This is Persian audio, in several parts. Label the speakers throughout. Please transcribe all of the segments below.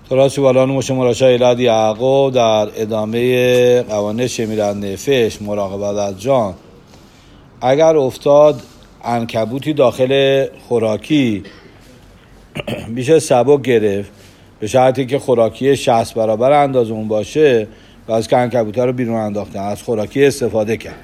Speaker 1: تراسی بالان موش مراشا ایلاد یعقوب در ادامه قوانین شمیرن نفش مراقبت از جان. اگر افتاد عنکبوتی داخل خوراکی میشه سبک گرفت به شرطی که خوراکی 60 برابر اندازه اون باشه و از که عنکبوت‌ها رو بیرون انداختن از خوراکی استفاده کرد.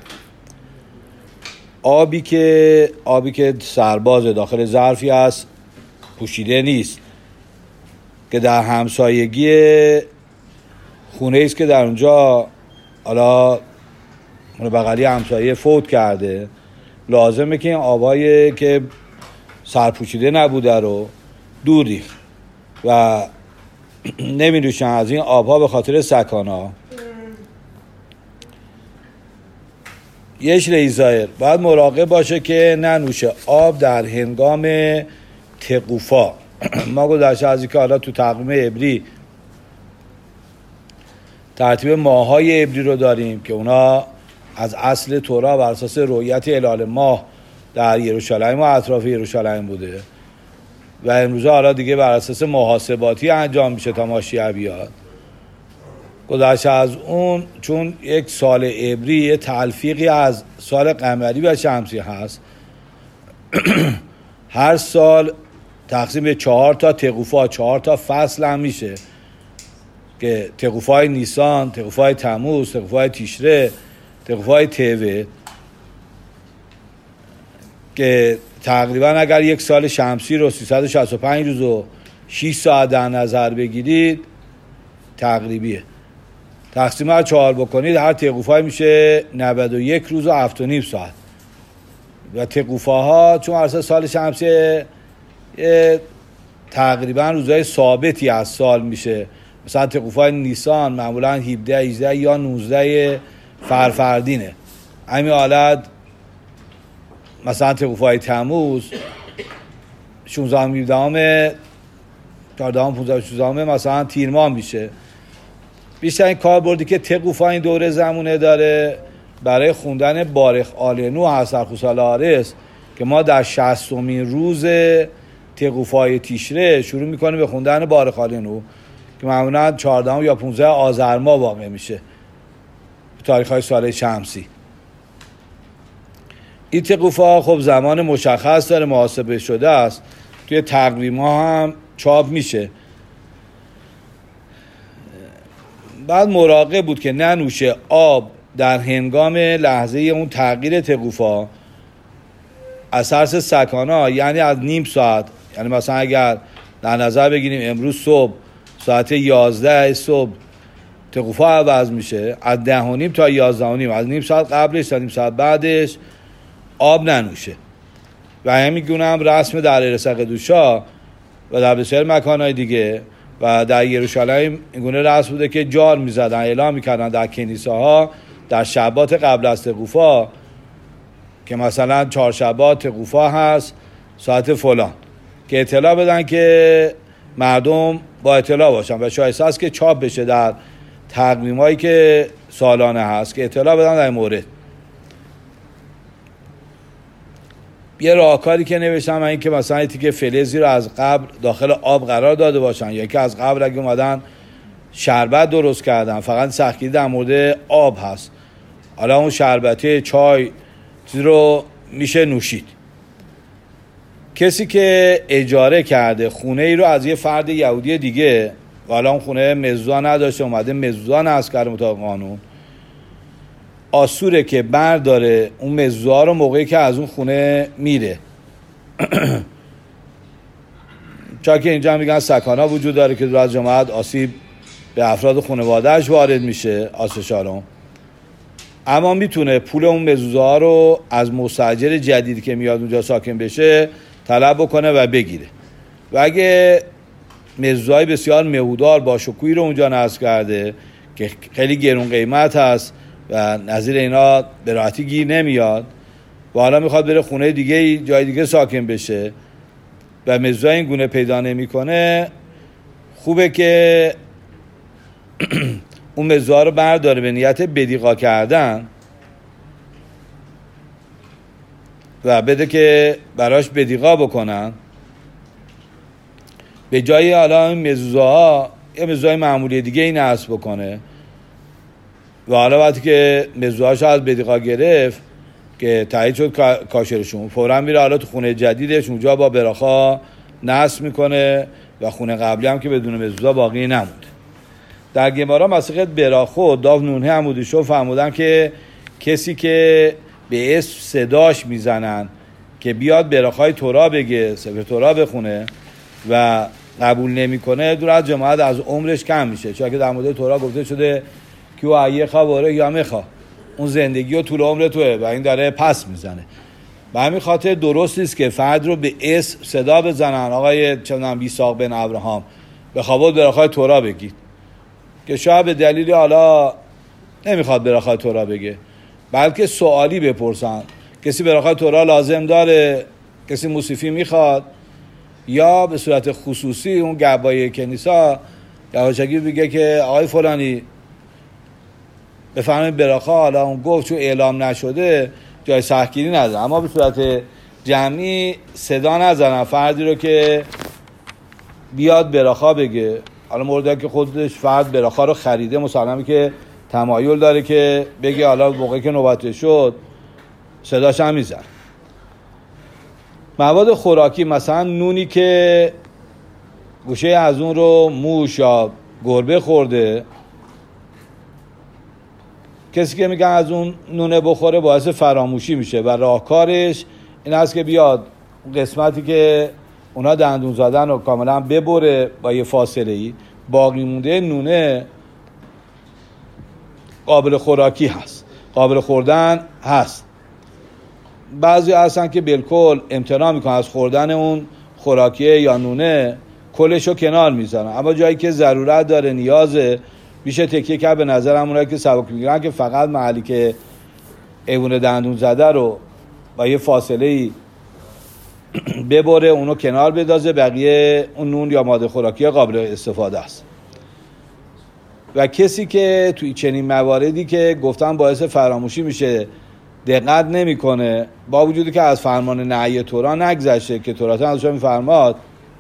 Speaker 1: آبی که سرباز داخل ظرفی هست پوشیده نیست که در همسایگی خونه ایست که در اونجا حالا بغلی همسایه فوت کرده، لازمه که این آبایی که سرپوشیده نبوده رو دور ریخت و نمی‌نوشن از این آبها به خاطر سکانا. یش ریزایر باید مراقب باشه که ننوشه آب در هنگام تقوفا. ما گذشته از اینکه حالا تو تقویم عبری ترتیب ماه‌های عبری رو داریم که اونا از اصل تورا بر اساس رؤیت هلال ماه در یروشلایم و اطراف یروشلایم بوده و امروزه حالا دیگه بر اساس محاسباتی انجام میشه تا ماشیه بیاد. گذشته از اون چون یک سال عبری یه تلفیقی از سال قمری و شمسی هست، هر سال تقسیم به 4 تا تقوفا 4 تا فصل هم میشه که تقوفای نیسان، تقوفای تموز، تقوفای تیشره، تقوفای توه، که تقریبا اگر یک سال شمسی رو 365 روز و 6 ساعت در نظر بگیرید تقریبیه، تقسیم بر 4 بکنید هر تقوفای میشه 91 روز و 7.5 ساعت. و تقوفاها چون اساس سال شمسی تقریبا روزهای ثابتی از سال میشه، مثلا تقوفای نیسان معمولا 17 18 یا 19 فروردینه. همین حالت مثلا تقوفای تموز 16 17 14 15 16 مثلا تیر ماه میشه. بیشتر این کار بردی که تقوفا این دوره زمونه داره برای خوندن بارخ آلنو هست در خوصال آرس که ما در 60مین روز تقوفای تیشره شروع میکنیم به خوندن بارخ آلنو که معمولا 14 یا 15 آذر ماه واقع میشه تاریخ های سال شمسی. این تقوفا خب زمان مشخص داره، محاسبه شده است، توی تقویم ها هم چاپ میشه. بعد مراقب بود که ننوشه آب در هنگام لحظه اون تغییر تقوفا از ترس سکانا، یعنی از نیم ساعت، یعنی مثلا اگر در نظر بگیریم امروز صبح ساعت 11 صبح تقوفا عوض میشه، از 10:30 تا 11:30 از نیم ساعت قبلش تا نیم ساعت بعدش آب ننوشه. و همین گونه هم رسم در ارسق دوشا و در بسیار مکانهای دیگه و در یروشلایم این گونه رسم بوده که جار میزدن، اعلام میکردن در کنیساها در شبات قبل از تقوفا که مثلا 4 شبات تقوفا هست ساعت فلان، که اطلاع بدن که مردم با اطلاع باشن و شایسته است که چاپ بشه در تقویمایی که سالانه هست که اطلاع بدن در مورد. یه راهکاری که نوشتم این که مثلا یه تیکه فلزی رو از قبل داخل آب قرار داده باشن، یا که از قبل اگه اومدن شربت درست کردن فقط سختگیری در مورد آب هست، حالا اون شربته چای چیز رو میشه نوشید. کسی که اجاره کرده خونه ای رو از یه فرد یهودی دیگه و حالا اون خونه مزوزا نداشته اومده مزوزا نصب کرده مطابق قانون، آسوره که برداره اون مزوزا رو موقعی که از اون خونه میره. چون که اینجا میگن سکانا وجود داره که از جماعت آسیب به افراد خانواده‌اش وارد میشه آسشارم، اما میتونه پول اون مزوزا رو از مستاجر جدیدی که میاد اونجا ساکن بشه طلب بکنه و بگیره. و اگه مزوزای بسیار مهودار با شکوهی رو اونجا نصب کرده که خیلی گرون قیمت هست و نظیر اینا به راحتی گیر نمیاد و حالا میخواد بره خونه دیگه جای دیگه ساکن بشه و مزوزای این گونه پیدا نمیکنه، خوبه که اون مزوزا رو برداره به نیت بدیقا کردن و بده که براش بدیقا بکنن. به جای حالا این مزوزاها یه مزوهای معمولی دیگه این نصب بکنه و حالا وقتی که مزوهاش از بدیقا گرفت که تایید شد کاشرشون، فوراً میره حالا تو خونه جدیدش اونجا با براخا نصب میکنه و خونه قبلی هم که بدون مزوها باقی نمود. در گمارا مسیقت براخو داو نونه عمودی شو فهمودن که کسی که به اسم صداش میزنن که بیاد براخای تورا بگه، سفر تورا بخونه و قبول نمیکنه، دور از جماعت از عمرش کم میشه، چون که در مورد تورا گفته شده که او ایه خواره یا میخوا، اون زندگی و طول عمر توه و این داره پس میزنه. به همین خاطر درست نیست که فرد رو به اسم صدا بزنن، آقای چندان بیساق بن ابراهام بخواد براخای تورا بگید، که شاید به دلیلی حالا نمیخواد براخای تورا بگه، بلکه سوالی بپرسن کسی براخای تورا لازم داره، کسی موسیفی میخواد، یا به صورت خصوصی اون گبای کنیسا گواهشگی بگه که آقای فلانی بفرمایید براخا، حالا اون گفت چون اعلام نشده جای سختگیری نداره، اما به صورت جمعی صدا نزنن فردی رو که بیاد براخا بگه. حالا موردی که خودش فرد براخا رو خریده مسلمه که تمایل داره که بگه، حالا موقعی که نوبت شد صداش هم میزن. مواد خوراکی مثلا نونی که گوشه از اون رو موش یا گربه خورده، کسی که میگن از اون نونه بخوره باعث فراموشی میشه و راهکارش این است که بیاد قسمتی که اونا دندون زدن رو کاملا ببره با یه فاصله ای، باقی مونده نونه قابل خوراکی هست، قابل خوردن هست. بعضی هستن که بالکل امتناع میکنن از خوردن اون خوراکیه یا نونه، کلشو کنار میذارن، اما جایی که ضرورت داره نیازه میشه تکیه کرد. به نظرم اونایی که سبک میگیرن که فقط محلی که ایوون دندون زده رو با یه فاصله ای ببره اونو کنار بدازه، بقیه اون نون یا ماده خوراکی قابل استفاده است. و کسی که توی چنین مواردی که گفتم باعث فراموشی میشه دقت نمیکنه، با وجودی که از فرمان نهی تورا نگذشته که توراتن ازش میفرماد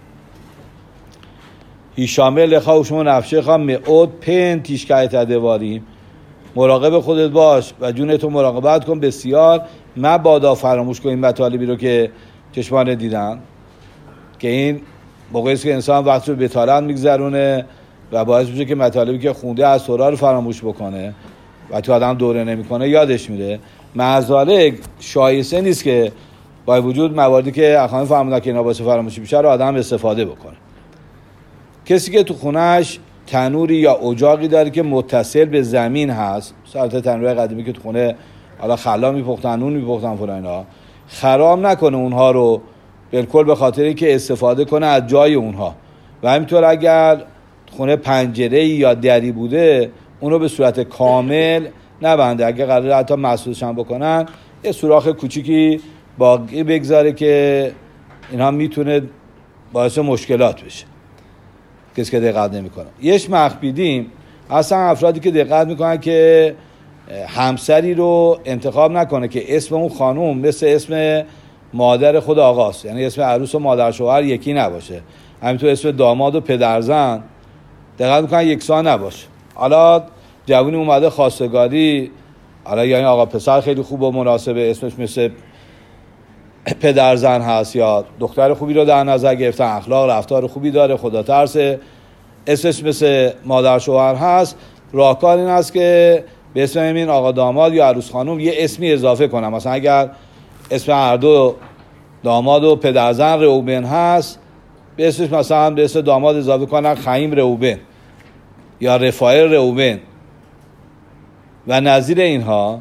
Speaker 1: هیشامه لخا و شما نفشه خواه مئود پن تیشکه تدواریم، مراقب خودت باش و جونتو مراقبت کن بسیار، مبادا فراموش کن این مطالبی رو که چشمان دیدن، که این موقعی است که انسان وقت رو بطالت میگذرونه و باعث میشه که مطالبی که خونده از تورا رو فراموش بکنه و تو آدم دوره نمیکنه یادش میره. معذالک شایسته نیست که با وجود مواردی که اخوان فهمیدن که اینا باعث فراموشی میشه رو آدم استفاده بکنه. کسی که تو خونهش تنوری یا اجاقی داره که متصل به زمین هست، مثلا تنورهای قدیمی که تو خونه حالا خلا میپختن، نون میپختن فلان اینا، خراب نکنه اونها رو بالکل، به خاطر اینکه استفاده کنه از جای اونها. و همینطور اگر خونه پنجره یا دری بوده اونو به صورت کامل نبنده، اگه قراره حتی مسدودش هم بکنن یه سوراخ کوچیکی باقی بگذاره که اینها میتونه باعث مشکلات بشه کسی که دقت نمیکنه. یش مخبیدیم اصلا افرادی که دقت میکنن که همسری رو انتخاب نکنه که اسم اون خانوم مثل اسم مادر خود آقاست، یعنی اسم عروس و مادر شوهر یکی نباشه، همینطور اسم داماد و پدرزن دقت میکنن یکسان نباشه. حالا جوونی اومده خواستگاری، حالا یعنی آقا پسر خیلی خوب و مناسبه، اسمش مثل پدرزن هست، یا دختر خوبی رو در نظر گرفتن، اخلاق رفتار خوبی داره، خدا ترسه، اسمش مثل مادر شوهر هست، راهکار این است که به اسم این آقا داماد یا عروس خانم یه اسمی اضافه کنم. مثلا اگر اسم هر دو داماد و پدرزن روبن هست، به اسمش مثلا به اسم داماد اضافه کنن خیم روبن یا رفائل روبن و نظیر اینها.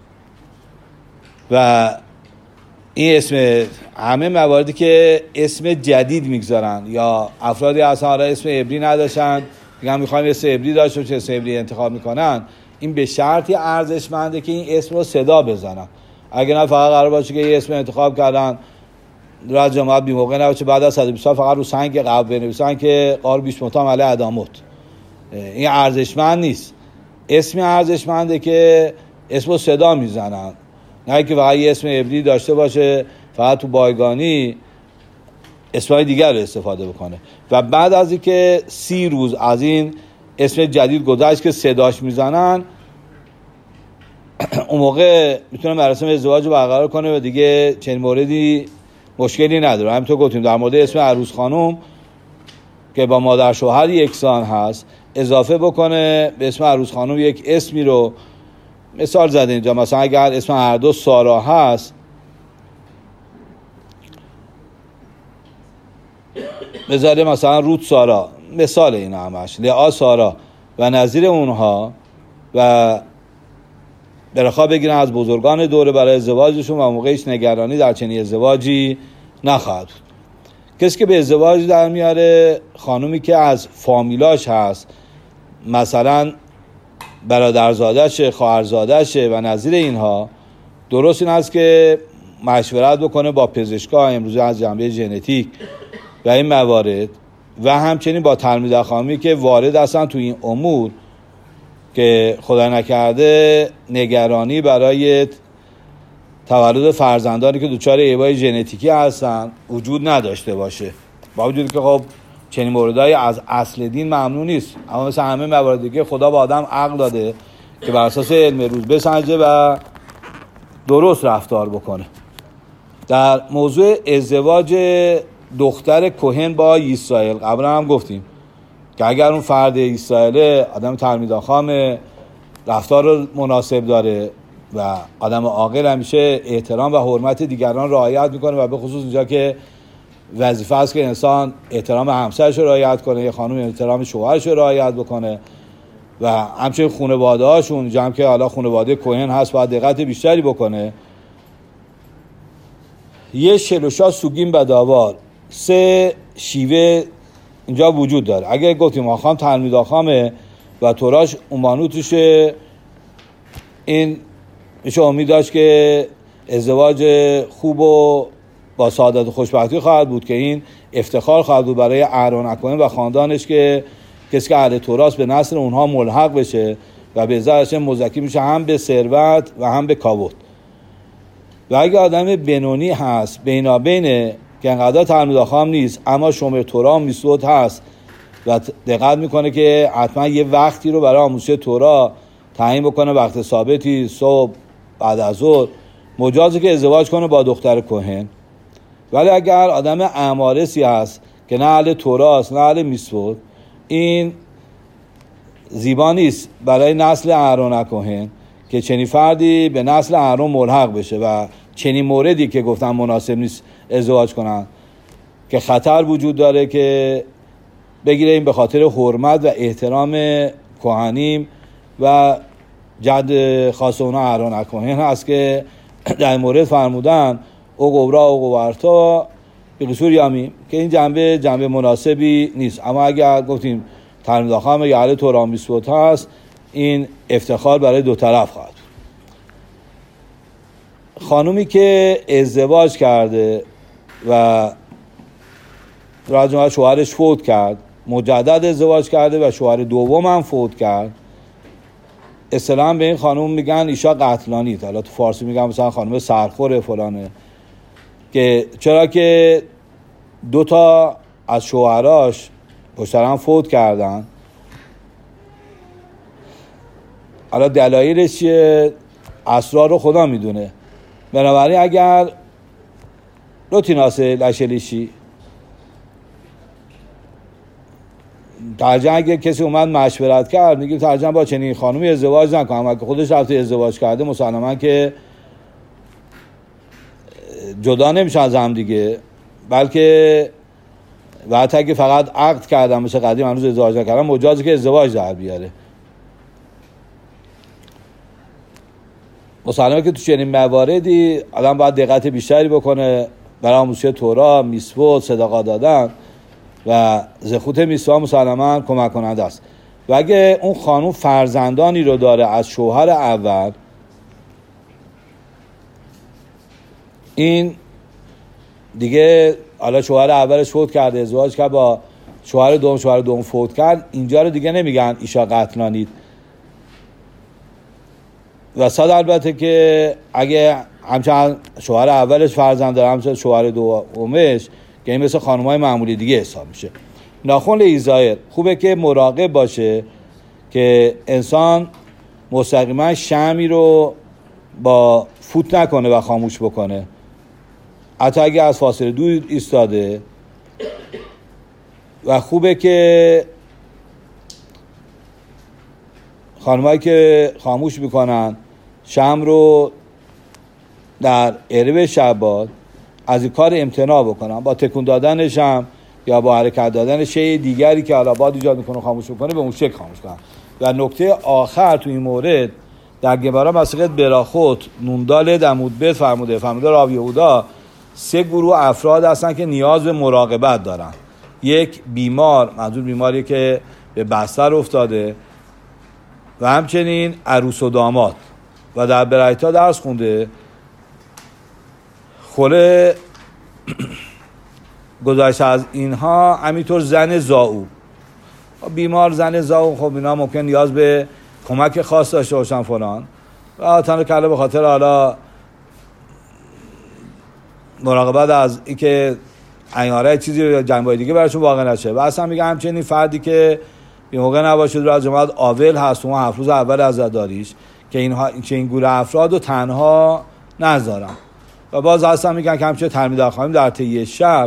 Speaker 1: و این اسم همه مواردی که اسم جدید میگذارن یا افرادی اصلا اسم عبری نداشتن میگن میخوایم اسم عبری داشته باشه، اسم عبری انتخاب میکنن، این به شرطی ارزشمنده که این اسم رو صدا بزنن. اگه نه فقط قرار باشه که یه اسم انتخاب کردن در جماعت بی موقع نباشه، بعد از 120 سال فقط رو سنگ قبل بنویسن که قار بیش متام علی ادامت، این ارزشمند نیست. اسمی ارزشمنده که اسم رو صدا میزنن، نه که فقط یه اسم عبری داشته باشه فقط تو بایگانی اسمای دیگر رو استفاده بکنه و بعد از اینکه 30 روز از این اسم جدید گذشت که صداش میزنن، اون موقع میتونه مراسم ازدواج رو برقرار کنه و دیگه چنین موردی مشکلی نداره. همینطور گفتیم در مورد اسم عروس خانم که با مادر شوهر یکسان هست اضافه بکنه به اسم عروس خانم یک اسمی رو مثال زده اینجا. مثلا اگر اسم هر دو سارا هست، بذاره مثلا رود سارا، مثال این همش، لعا سارا و نظیر اونها، و برخواه بگیرن از بزرگان دوره برای ازدواجشون و موقعش نگرانی در چنین ازدواجی نخواهد. کسی که به ازدواج در میاره خانومی که از فامیلاش هست، مثلا برادرزادشه، خواهرزادشه و نظیر اینها، درست این است که مشورت بکنه با پزشکا امروزه از جنبه ژنتیک و این موارد، و همچنین با تلمیذ خانمی که وارد هستن تو این امور که خدا نکرده نگرانی برای تولد فرزندانی که دچار ایبای ژنتیکی هستن وجود نداشته باشه. با وجودی که خب چنین موردهایی از اصل دین ممنوع نیست، اما مثل همه موارد دیگه خدا به آدم عقل داده که بر اساس علم روز بسنجه و درست رفتار بکنه. در موضوع ازدواج دختر کهن با اسرائیل قبلا هم گفتیم که اگر اون فرد اسرائیل آدم تلمیداخام، رفتار مناسب داره و آدم عاقل، همیشه احترام و حرمت دیگران رعایت میکنه و به خصوص اینجا که وظیفه است که انسان احترام همسرش رو رعایت کنه، یه خانم احترام شوهرش رو رعایت بکنه و همچنین خانواده هاشون، اینجا هم که حالا خانواده کهن هست باید دقت بیشتری بکنه. یه شلوشا سوگین بداوار، 3 شیوه اینجا وجود داره. اگه گفتیم آخام تلمید آخامه و توراش اومانو توشه، این میشه امید داشت که ازدواج خوب و با سعادت و خوشبختی خواهد بود که این افتخار خواهد بود برای اهرون اکوین و خاندانش که کسی که اهل توراست به نسل اونها ملحق بشه و به ازایش مزکی میشه هم به ثروت و هم به کاوت. و اگه آدم بنونی هست بینابینه که انقدر تلمید آخام نیست اما شومر تورا و میسود هست و دقت میکنه که حتما یه وقتی رو برای آموزش تورا تعیین بکنه، وقت ثابتی صبح بعد از ظهر، مجازه که ازدواج کنه با دختر کهن. ولی اگر آدم امارسی هست که نه اهل توراست نه اهل میسود، این زیبا نیست برای نسل اهرون کهن که چنین فردی به نسل اهرون ملحق بشه و چنین موردی که گفتم مناسب نیست ازدواج کنن که خطر وجود داره که بگیره این به خاطر حرمت و احترام کهنیم و جد خاص اونا اهرون کهن هست که در مورد فرمودن او قبرا او قبرتا به قصور یامی که این جنبه مناسبی نیست. اما اگر گفتیم تلمید آخام یا اهل تورا میسود هست، این افتخار برای دو طرف خواهد. خانومی که ازدواج کرده و راجع شوهرش فوت کرد، مجدد ازدواج کرده و شوهر دوم هم فوت کرد، اصطلاحاً به این خانم میگن ایشا قتلانیت. حالا تو فارسی میگن مثلا خانم سرخور فلانه، که چرا که 2 تا از شوهراش پشت هم فوت کردن. حالا دلایلش چیه؟ اسرار رو خدا میدونه. بنابراین اگر لوتیناسه لشلیشی ترجمه، اگه کسی اومد مشورت کرد میگیم ترجمه با چنین خانومی ازدواج نکن، اما که خودش رفته ازدواج کرده مسلماً که جدا نمیشن از هم دیگه، بلکه و حتی اگه فقط عقد کردن مثل قدیم هنوز ازدواج نکردن، مجازه که ازدواج در بیاره. مسلماً که تو چنین مواردی آدم باید دقت بیشتری بکنه برای آموزش تورا، میسوت، صدقه دادن و زخوت میسوا مسلماً کمک کننده است. و اگه اون خانوم فرزندانی رو داره از شوهر اول، این دیگه حالا شوهر اولش فوت کرده، ازدواج کرد با شوهر دوم فوت کرد، اینجا رو دیگه نمیگن ایشا قتلانید. و صد البته که اگه همچنان شوهر اولش فرزند داره، همچنان شوهر دومش که این مثل خانم‌های معمولی دیگه حساب میشه. ناخن لیزایر خوبه که مراقب باشه که انسان مستقیما شمعی رو با فوت نکنه و خاموش بکنه، حتی اگه از فاصله دور ایستاده. و خوبه که خانمایی که خاموش میکنن شمع رو در عرب شعبان از این کار امتناع بکنن، با تکون دادن شمع یا با حرکت دادن شیء دیگری که حالا باد ایجاد میکنه خاموش میکنه به اون شکل خاموش کنن. و نکته آخر تو این مورد در گمارا مسیحیت براخوت نوندال دمود بد فرموده راوی یهودا 3 گروه افراد هستن که نیاز به مراقبت دارن. یک بیمار، منظور بیماری که به بستر افتاده، و همچنین عروس و داماد. و در برایتا درس خونده خوله گذاشته از اینها همینطور زن زاو، بیمار زن زاو، خب اینا ممکن نیاز به کمک خاص داشته باشن فلان، و تنها کله به خاطر حالا مراقبت از اینکه عیاره چیزی یا جنبه‌های دیگه براشون واقع نشه. و اصلا میگه همچنین فردی که بی موقع نباشه رو از جماعت آول هست و 7 روز اول عزاداریش که این گروه افراد رو تنها نذارن. و باز اصلا میگن که همچنین تلمیذ خواهیم در طی شب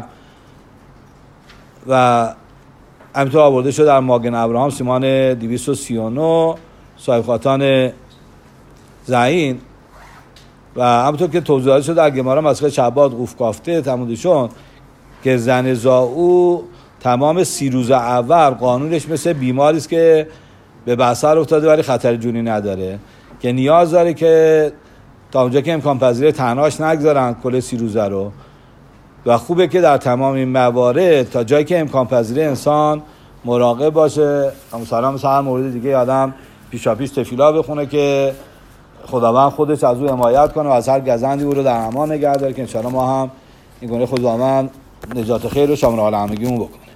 Speaker 1: و همینطور آورده شد در ماگن ابراهام سیمان 239 صاحب خاتان زعین. و همونطور که توضیحات شد در گمارا مسخه شبات قوفکافته تمودشون که زن زاو تمام 30 روز اول قانونش مثل بیماری است که به بستر افتاده ولی خطر جونی نداره، که نیاز داره که تا اونجا که امکان پذیره تنهاش نگذارن کل 30 روزه رو. و خوبه که در تمام این موارد تا جایی که امکان پذیره انسان مراقب باشه. مثلا هر مورد دیگه آدم پیشاپیش تفیلا بخونه که خداوند خودش از او حمایت کنه و از هر گزندی او رو در امان نگه داره، که انشاءالله ما هم این گونه خداوند نجات خیر و شامل حال همگیمون بکنه.